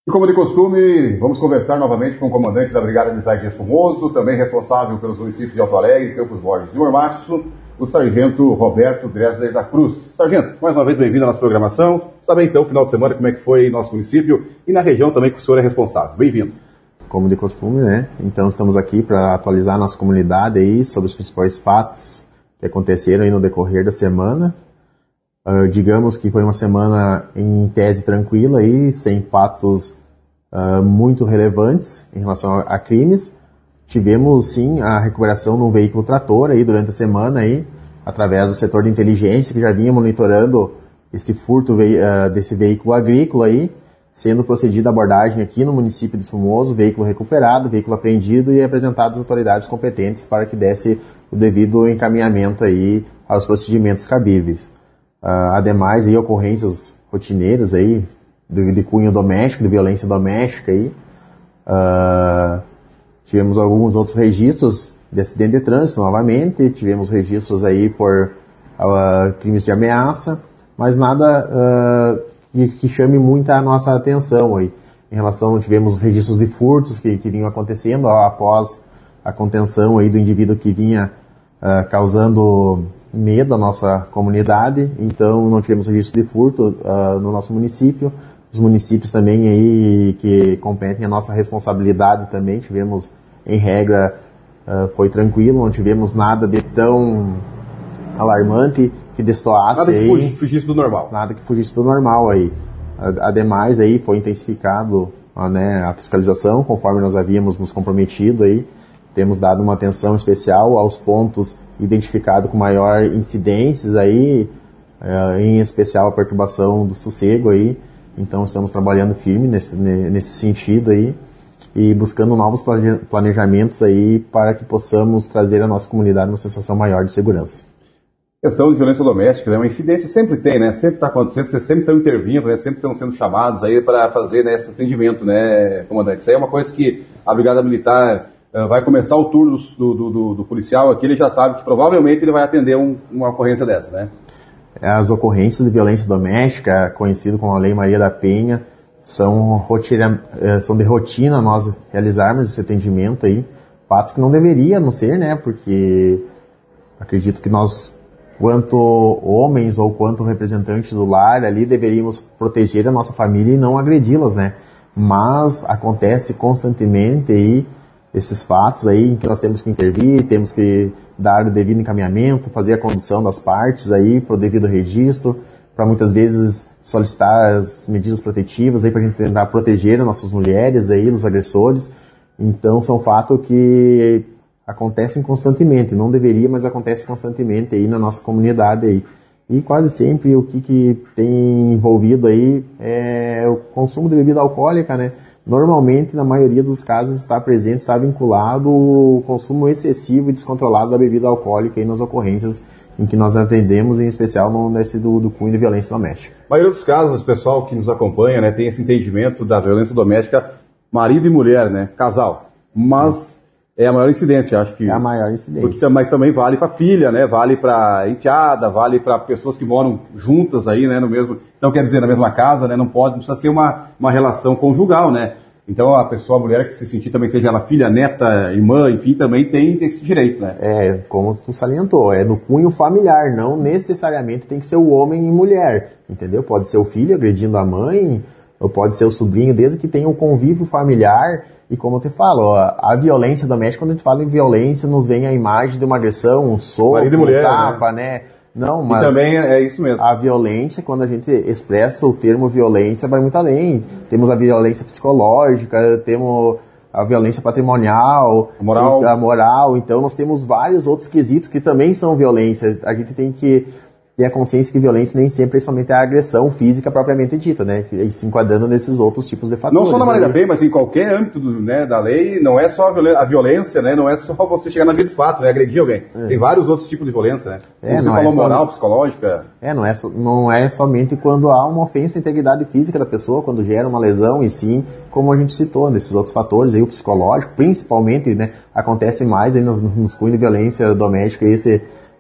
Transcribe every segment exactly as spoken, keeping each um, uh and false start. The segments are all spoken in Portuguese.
E como de costume, vamos conversar novamente com o comandante da Brigada Militar de Espumoso, também responsável pelos municípios de Alto Alegre, Campos Borges e Mormaço, o Sargento Roberto Dressler da Cruz. Sargento, mais uma vez bem-vindo à nossa programação. Saber então, final de semana, como é que foi em nosso município e na região também que o senhor é responsável. Bem-vindo. Como de costume, né? Então estamos aqui para atualizar a nossa comunidade aí sobre os principais fatos que aconteceram aí no decorrer da semana. Uh, digamos que foi uma semana em tese tranquila aí, sem fatos uh, muito relevantes em relação a, a crimes. Tivemos sim a recuperação de um veículo trator aí durante a semana aí, através do setor de inteligência que já vinha monitorando esse furto uh, desse veículo agrícola aí, sendo procedida a abordagem aqui no município de Espumoso, veículo recuperado, veículo apreendido e apresentado às autoridades competentes para que desse o devido encaminhamento aí aos procedimentos cabíveis. Uh, ademais, aí, ocorrências rotineiras aí, de, de cunho doméstico, de violência doméstica aí. Uh, tivemos alguns outros registros de acidente de trânsito novamente, tivemos registros aí por uh, crimes de ameaça, mas nada uh, que, que chame muita a nossa atenção aí. Em relação, tivemos registros de furtos que, que vinham acontecendo após a contenção aí do indivíduo que vinha uh, causando medo à nossa comunidade, então não tivemos registro de furto uh, no nosso município. Os municípios também aí que competem a nossa responsabilidade também, tivemos em regra, uh, foi tranquilo, não tivemos nada de tão alarmante que destoasse nada que aí, fugisse do normal. Nada que fugisse do normal aí. Ademais aí foi intensificado uh, né, a fiscalização, conforme nós havíamos nos comprometido aí. Temos dado uma atenção especial aos pontos identificados com maior incidências aí, uh, em especial a perturbação do sossego aí. Então estamos trabalhando firme nesse, nesse sentido aí e buscando novos planejamentos aí para que possamos trazer a nossa comunidade uma sensação maior de segurança. A questão de violência doméstica, né, uma incidência sempre tem, né, sempre está acontecendo, vocês sempre estão intervindo, né, sempre estão sendo chamados aí para fazer, né, esse atendimento, né, comandante. Isso aí é uma coisa que a Brigada Militar uh, vai começar o turno do, do, do, do policial aqui, ele já sabe que provavelmente ele vai atender um, uma ocorrência dessa, né? As ocorrências de violência doméstica, conhecido como a Lei Maria da Penha, são, rotina, são de rotina nós realizarmos esse atendimento aí, fatos que não deveria não ser, né, porque acredito que nós, quanto homens ou quanto representantes do lar ali, deveríamos proteger a nossa família e não agredi-las, né, mas acontece constantemente aí esses fatos aí em que nós temos que intervir, temos que dar o devido encaminhamento, fazer a condução das partes aí para o devido registro, para muitas vezes solicitar as medidas protetivas aí para a gente tentar proteger as nossas mulheres aí dos agressores. Então são fatos que acontecem constantemente, não deveria, mas acontece constantemente aí na nossa comunidade aí. E quase sempre o que, que tem envolvido aí é o consumo de bebida alcoólica, né? Normalmente, na maioria dos casos, está presente, está vinculado o consumo excessivo e descontrolado da bebida alcoólica aí nas ocorrências em que nós atendemos, em especial no nesse do, do cunho de violência doméstica. Na maioria dos casos, o pessoal que nos acompanha, né, tem esse entendimento da violência doméstica, marido e mulher, né, casal. Mas é a maior incidência, acho que... É a maior incidência. Porque, mas também vale para filha, né, vale para enteada, vale para pessoas que moram juntas aí, né, no mesmo... Então, quer dizer, na mesma casa, né, não pode, não precisa ser uma, uma relação conjugal, né. Então a pessoa, a mulher que se sentir também, seja ela filha, neta, irmã, enfim, também tem, tem esse direito, né? É, como tu salientou, é no cunho familiar, não necessariamente tem que ser o homem e mulher, entendeu? Pode ser o filho agredindo a mãe, ou pode ser o sobrinho, desde que tenha um convívio familiar. E como eu te falo, ó, a violência doméstica, quando a gente fala em violência, nos vem a imagem de uma agressão, um soco, mulher, um tapa, né? né? Não, mas e também é isso mesmo. A violência, quando a gente expressa o termo violência, vai muito além. Temos a violência psicológica, temos a violência patrimonial, a moral. a moral. Então nós temos vários outros quesitos que também são violência. A gente tem que ter a consciência que violência nem sempre é somente a agressão física propriamente dita, né? E se enquadrando nesses outros tipos de fatores. Não só na Maria da Penha, mas em qualquer âmbito, né, da lei, não é só a violência, a violência, né? Não é só você chegar na vida de fato, né? Agredir alguém. É. Tem vários outros tipos de violência, né? Como é, você não falou, é só... moral, psicológica. É, não é, so... não é somente quando há uma ofensa à integridade física da pessoa, quando gera uma lesão, e sim, como a gente citou, nesses outros fatores aí, o psicológico, principalmente, né? Acontece mais aí nos, nos cunhos de violência doméstica, esse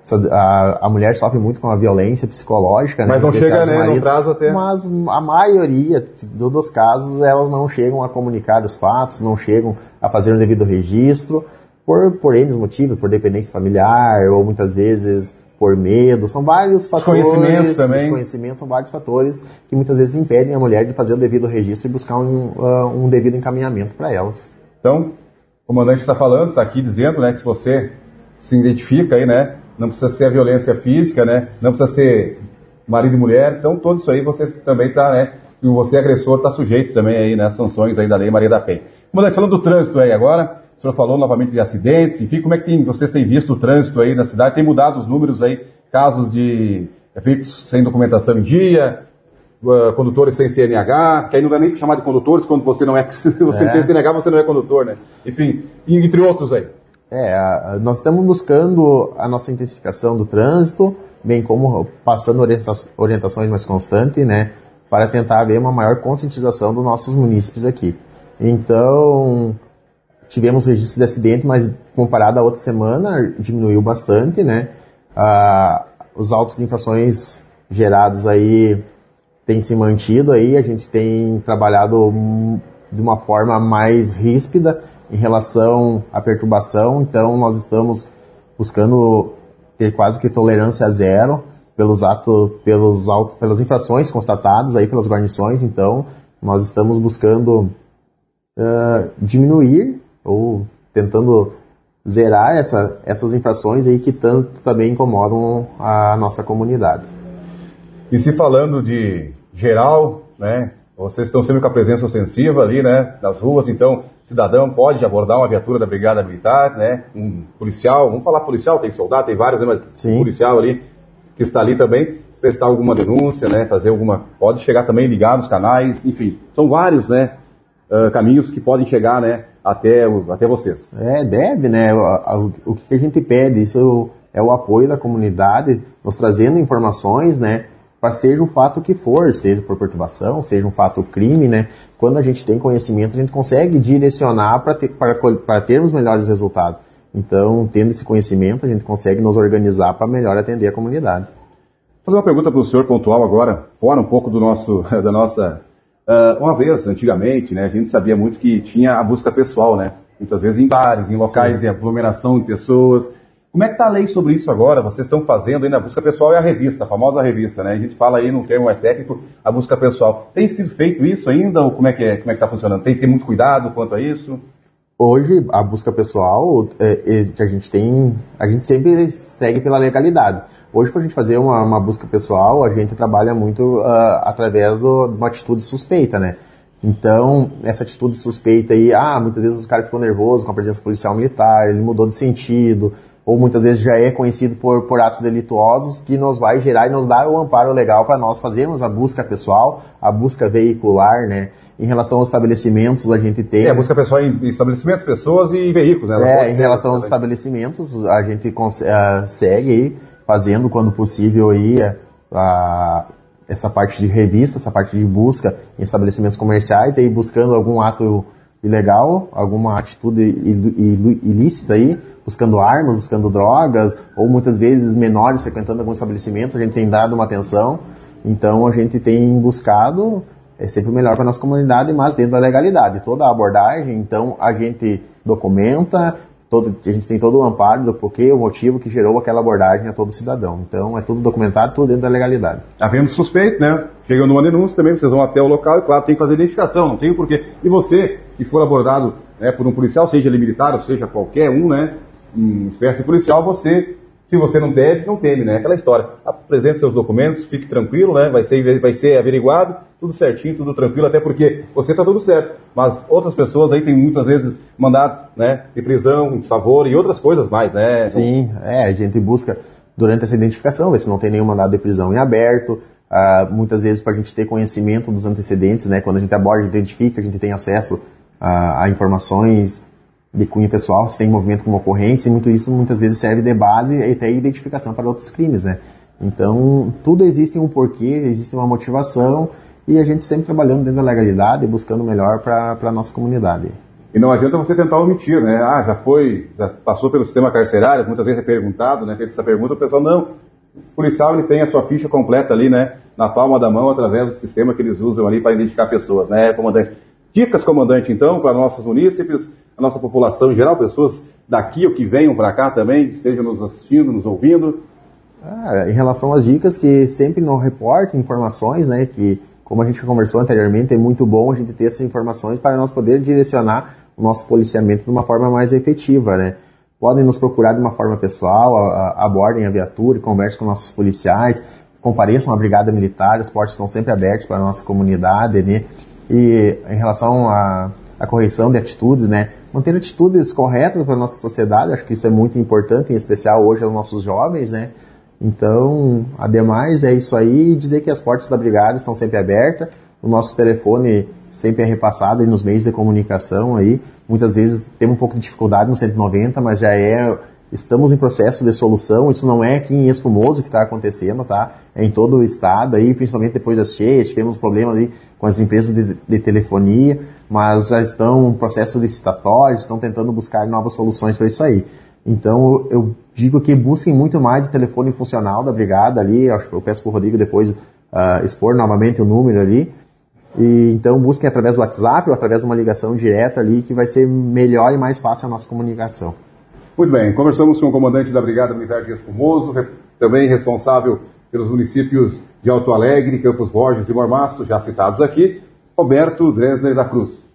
A, a mulher sofre muito com a violência psicológica, mas né? não chega, né? Maridos, não traz até. Mas a maioria dos casos, elas não chegam a comunicar os fatos, não chegam a fazer um devido registro, por, por N motivos, por dependência familiar, ou muitas vezes por medo. São vários fatores. Desconhecimento também. Desconhecimento, são vários fatores que muitas vezes impedem a mulher de fazer o devido registro e buscar um, uh, um devido encaminhamento para elas. Então, o comandante está falando, está aqui dizendo, né, que se você se identifica aí, né, não precisa ser a violência física, né? Não precisa ser marido e mulher. Então, tudo isso aí você também está, né? E você, agressor, está sujeito também aí, né? Às sanções aí da Lei Maria da Penha. Comandante, falando do trânsito aí agora, o senhor falou novamente de acidentes, enfim, como é que tem, vocês têm visto o trânsito aí na cidade? Tem mudado os números aí, casos de efeitos sem documentação em dia, uh, condutores sem C N H, que aí não dá nem para chamar de condutores quando você não é, se você é. não tem C N H, você não é condutor, né? Enfim, entre outros aí. É, nós estamos buscando a nossa intensificação do trânsito, bem como passando orientações mais constantes, né, para tentar haver uma maior conscientização dos nossos munícipes aqui. Então, tivemos registro de acidente, mas comparado à outra semana, diminuiu bastante, né, ah, os autos de infrações gerados aí têm se mantido aí, a gente tem trabalhado de uma forma mais ríspida em relação à perturbação, então nós estamos buscando ter quase que tolerância zero pelos atos, pelos autos, pelas infrações constatadas aí pelas guarnições, então nós estamos buscando uh, diminuir ou tentando zerar essa, essas infrações aí que tanto também incomodam a nossa comunidade. E se falando de geral, né? Vocês estão sempre com a presença ostensiva ali, né, nas ruas, então, cidadão pode abordar uma viatura da Brigada Militar, né, um policial, vamos falar policial, tem soldado, tem vários, né, mas Sim. um policial ali, que está ali também, prestar alguma denúncia, né, fazer alguma, pode chegar também, ligar nos canais, enfim, são vários, né, uh, caminhos que podem chegar, né, até, o, até vocês. É, deve, né, o, o que a gente pede, isso é o apoio da comunidade, nos trazendo informações, né, para seja o fato que for, seja por perturbação, seja um fato crime, né? Quando a gente tem conhecimento, a gente consegue direcionar para ter, para termos melhores resultados. Então, tendo esse conhecimento, a gente consegue nos organizar para melhor atender a comunidade. Vou fazer uma pergunta para o senhor pontual agora, fora um pouco do nosso, da nossa... Uh, uma vez, antigamente, né, a gente sabia muito que tinha a busca pessoal, né? Muitas vezes em bares, em locais Sim. de aglomeração de pessoas. Como é que está a lei sobre isso agora? Vocês estão fazendo aí na busca pessoal, é a revista, a famosa revista, né? A gente fala aí num termo mais técnico, a busca pessoal. Tem sido feito isso ainda ou como é que é, como é que está funcionando? Tem que ter muito cuidado quanto a isso? Hoje, a busca pessoal, é, é, a gente tem, a gente sempre segue pela legalidade. Hoje, para a gente fazer uma, uma busca pessoal, a gente trabalha muito uh, através do, de uma atitude suspeita, né? Então, essa atitude suspeita aí, ah, muitas vezes o cara ficou nervoso com a presença policial militar, ele mudou de sentido, ou muitas vezes já é conhecido por, por atos delituosos, que nos vai gerar e nos dar o amparo legal para nós fazermos a busca pessoal, a busca veicular, né? Em relação aos estabelecimentos, a gente tem... É, a busca pessoal em estabelecimentos, pessoas e veículos, né? Ela é, em relação aos estabelecimentos, a gente uh, segue aí, fazendo, quando possível, aí, a, essa parte de revista, essa parte de busca em estabelecimentos comerciais, aí buscando algum ato ilegal, alguma atitude ilícita aí, buscando armas, buscando drogas, ou muitas vezes menores frequentando alguns estabelecimentos, a gente tem dado uma atenção, então a gente tem buscado, é sempre o melhor para a nossa comunidade, mas dentro da legalidade, toda a abordagem, então a gente documenta, todo, a gente tem todo o amparo do porquê, o motivo que gerou aquela abordagem a todo cidadão, então é tudo documentado, tudo dentro da legalidade. Havendo suspeito, né, chegando uma denúncia também, vocês vão até o local e claro, tem que fazer identificação, não tem o porquê. E você, que for abordado, né, por um policial, seja ele militar ou seja qualquer um, né, uma espécie de policial, você, se você não deve, não teme, né? Aquela história. Apresente seus documentos, fique tranquilo, né? Vai ser, vai ser averiguado, tudo certinho, tudo tranquilo, até porque você está tudo certo. Mas outras pessoas aí têm muitas vezes mandado, né, de prisão, em desfavor e outras coisas mais, né? Sim, é, a gente busca durante essa identificação, ver se não tem nenhum mandado de prisão em aberto. Uh, muitas vezes para a gente ter conhecimento dos antecedentes, né? Quando a gente aborda, identifica, a gente tem acesso a, a informações de cunho pessoal, se tem movimento como ocorrência, e muito isso muitas vezes serve de base e até identificação para outros crimes, né? Então, tudo existe um porquê, existe uma motivação, e a gente sempre trabalhando dentro da legalidade e buscando o melhor para a nossa comunidade. E não adianta você tentar omitir, né? Ah, já foi, já passou pelo sistema carcerário, muitas vezes é perguntado, né? Feita essa pergunta, o pessoal, não, o policial ele tem a sua ficha completa ali, né? Na palma da mão, através do sistema que eles usam ali para identificar pessoas, né, comandante? Dicas, comandante, então, para nossos munícipes, a nossa população em geral, pessoas daqui ou que venham para cá também, estejam nos assistindo, nos ouvindo. Ah, em relação às dicas, que sempre no reporte, informações, né, que como a gente conversou anteriormente, é muito bom a gente ter essas informações para nós poder direcionar o nosso policiamento de uma forma mais efetiva, né. Podem nos procurar de uma forma pessoal, a, a, abordem a viatura, conversem com nossos policiais, compareçam à brigada militar, as portas estão sempre abertas para a nossa comunidade, né. E em relação à, à correção de atitudes, né, manter atitudes corretas para a nossa sociedade, acho que isso é muito importante, em especial hoje aos nossos jovens, né. Então, ademais, é isso aí, dizer que as portas da brigada estão sempre abertas, o nosso telefone sempre é repassado aí nos meios de comunicação aí, muitas vezes temos um pouco de dificuldade no cento e noventa, mas já é, estamos em processo de solução, isso não é aqui em Espumoso que está acontecendo, tá? É em todo o estado aí, principalmente depois das cheias, tivemos problema ali com as empresas de, de telefonia, mas já estão em processo licitatório, estão tentando buscar novas soluções para isso aí. Então, eu digo que busquem muito mais o telefone funcional da brigada ali, acho que eu peço para o Rodrigo depois uh, expor novamente o número ali, e então busquem através do WhatsApp ou através de uma ligação direta ali, que vai ser melhor e mais fácil a nossa comunicação. Muito bem, conversamos com o comandante da Brigada Militar de Espumoso, também responsável pelos municípios de Alto Alegre, Campos Borges e Mormaço, já citados aqui, Roberto Dresner da Cruz.